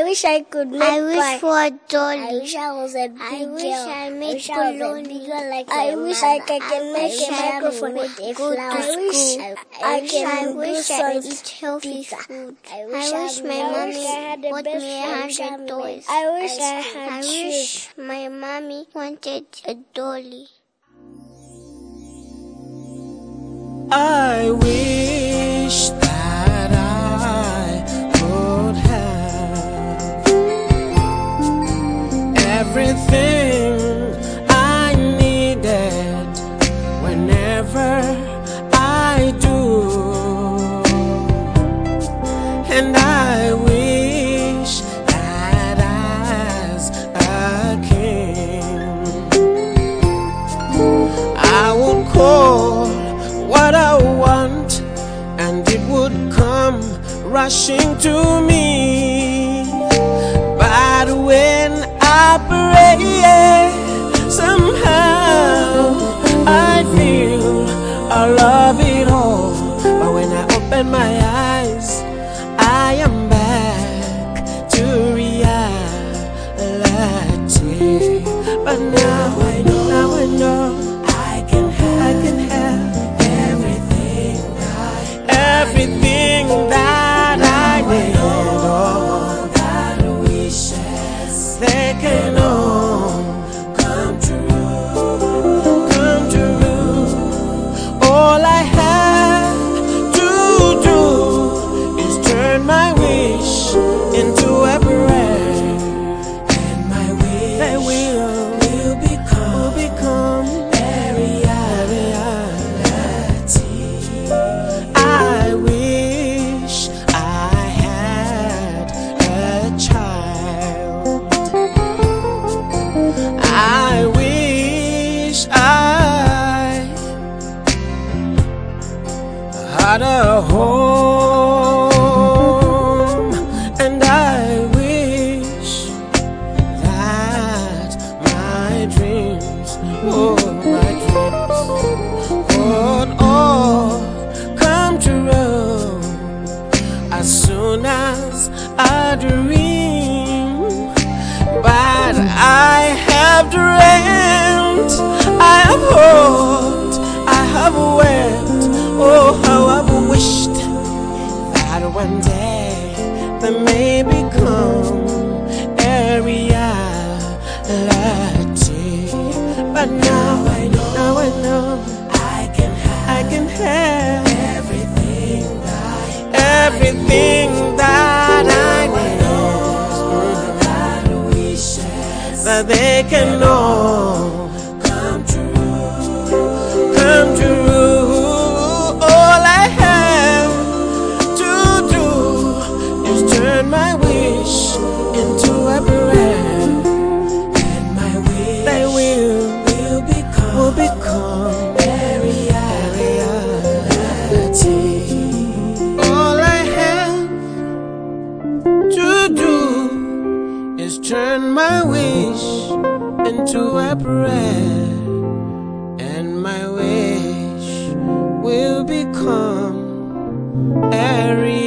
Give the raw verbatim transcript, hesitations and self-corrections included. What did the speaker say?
wish I could make I wish pie. for a dolly. I wish I was a big I girl. wish I made I wish I was a balloons. big girl like I my wish mother. I could I make wish a I microphone could and go to flower. I wish school. I, I wish can I do wish I songs eat healthy pizza. food. I I wish, wish my I mommy wish I had the bought best me a friend. hundred toys. I wish I had I shoes. wish my mommy wanted a dolly. I wish that I could have everything I needed whenever I do, and I wish that as a king I would call what I want, and it would come rushing to me. But when I pray, somehow I feel all of it all. But when I open my eyes, I am back to reality. But now I know, now I know I can have, I can have everything that I need. All that wishes, they can all come true, come true. All I have to do is turn my wish into a prayer, and my wish they will, will become, will become a reality. I wish I had a child. I wish I had a home, and I wish that my dreams, oh my dreams, would all come true as soon as I dream. But I have dreamt, I have hoped, I have wept, oh how I've wished that one day there may become a reality. But now I know, now I know I can have, I can have everything that, everything that I need. That wishes, that they can all come true, come true. All I have to do is turn my wish into a prayer, and my wish they will, will become, will become a reality. All I have to do is turn my wish into a prayer, and my wish will become a reality.